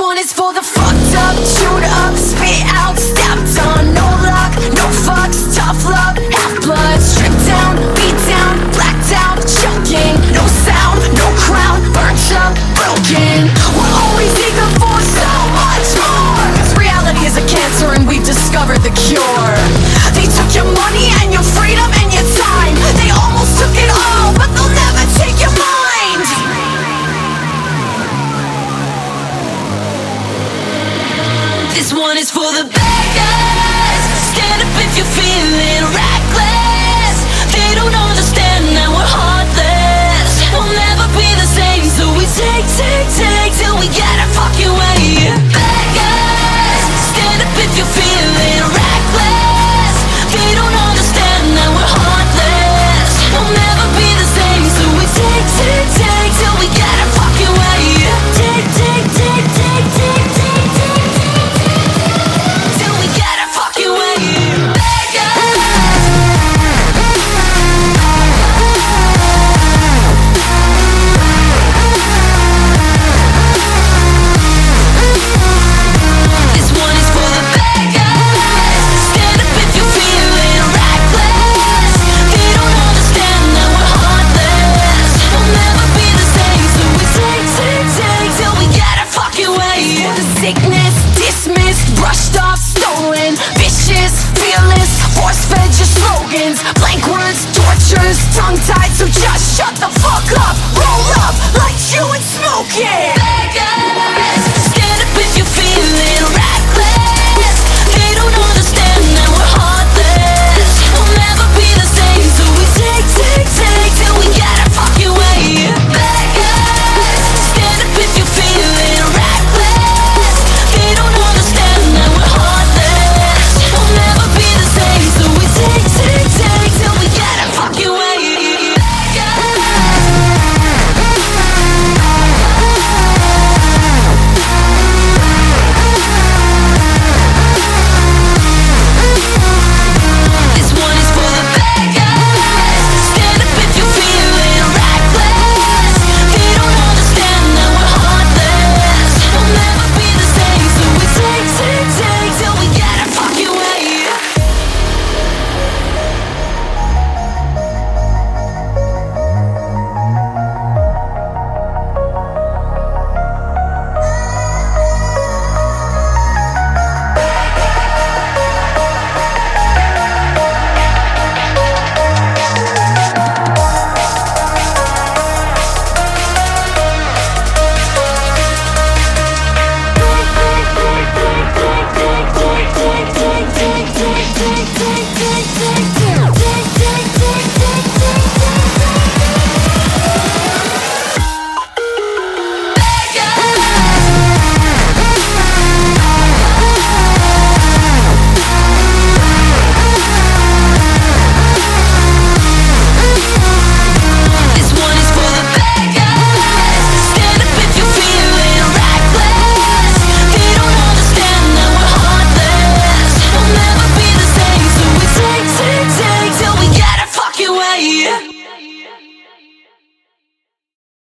one is for the fucked up, chewed up, spit out, stepped on. No luck, no fucks, tough love, half blood, stripped down, beat down, blacked out, choking. No sound, no crown, burnt up, broken. We're always eager for so much more, 'cause reality is a cancer and we've discovered the cure. They took your money and your freedom and your time. They almost took it all, but they'll never take your mind. This one is for the bad guys. Stand up if you're feeling reckless. They don't understand that we're heartless. We'll never be the same, so we take till we get our fucking way. Bad guys, stand up if you're feeling reckless. They don't understand that we're heartless. We'll never be the same, so we take till we get our fucking way. Take till we get our fucking way. Bad guys. This one is for the bad guys. Stand up if you're feeling reckless. They don't understand that we're heartless. We'll never be the same, so we take till we get our fucking way. The sickness, dismissed, brushed off, stolen, vicious, fearless, force-fed your slogans, blank words, tortures, tongue-tied, so just shut the fuck up, roll up, light you and smoke it. Bad guys, stand up if you're feeling reckless. They don't understand that we're heartless. We'll never be the same, so we take till we get our fucking way. Bad guys, stand up if you're feeling reckless. They don't understand that we're heartless. We'll never be the same, so we take till we get our fucking way. Bad This one is for the bad guys. Stand up if you're feeling reckless. They don't understand that we're heartless. We'll never be the same, so we take till we get our fucking way. Take